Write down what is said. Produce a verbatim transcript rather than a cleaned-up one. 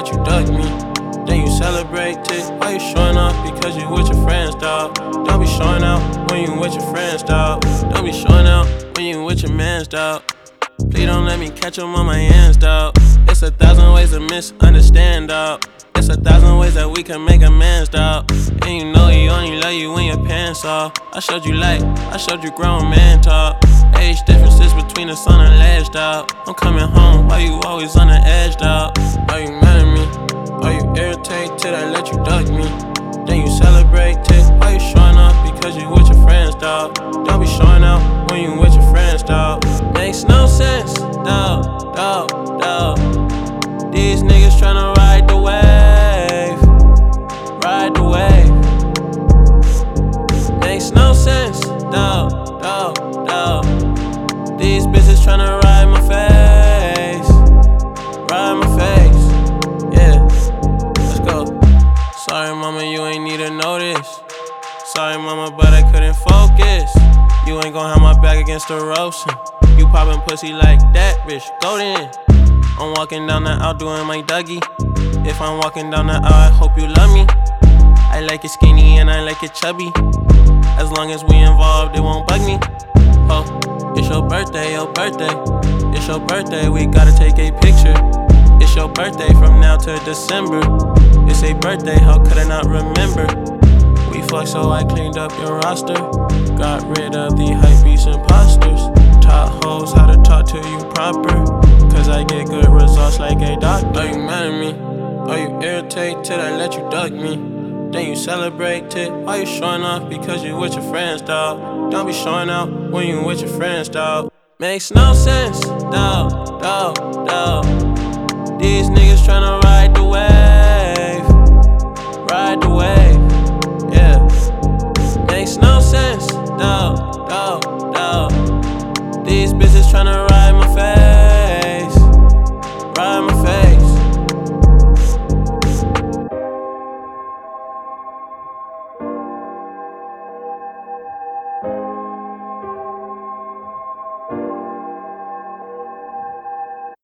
let you duck me. Then you celebrate it. Why you showing off? Because you with your friends, dawg. Don't be showing out when you with your friends, dawg. Don't be showing out when you with your mans, dawg. Please don't let me catch 'em on my hands, dawg. It's a thousand ways to misunderstand, dawg. It's a thousand ways that we can make amends, dawg. And you know he only love you when your pants off. I showed you light, I showed you grown man talk. Age differences between the sun and ledge, dawg. I'm coming home, why you always on the edge, dawg? Are you mad at me? Are you irritated till I let you duck me? Then you celebrate it. Why you showing off? Because you with your friends, dawg. Don't be showing out when you with your friends, dawg. Makes no sense, dawg, dawg, dawg. These niggas tryna ride the wave, ride the wave. Makes no sense, dawg, dawg, dawg. These bitches tryna ride my face, ride my face. Yeah, let's go. Sorry, mama, you ain't need to know this. Sorry, mama, but I couldn't focus. You ain't gon' have my back against the ropes. You poppin' pussy like that, bitch, go then. I'm walking down the aisle doing my Dougie. If I'm walking down the aisle, I hope you love me. I like it skinny and I like it chubby. As long as we involved, it won't bug me. Oh, it's your birthday, your birthday. It's your birthday, we gotta take a picture. It's your birthday from now to December. It's a birthday, how could I not remember? We fucked so I cleaned up your roster. Got rid of the hypebeast imposters. Taught hoes how to talk to you proper. Cause I get good results like a doctor. Are you mad at me? Are you irritated till I let you duck me? Then you celebrate it. Why you showing off? Because you with your friends, dawg. Don't be showing out when you with your friends, dawg. Makes no sense, dawg, dawg, dawg. These niggas tryna ride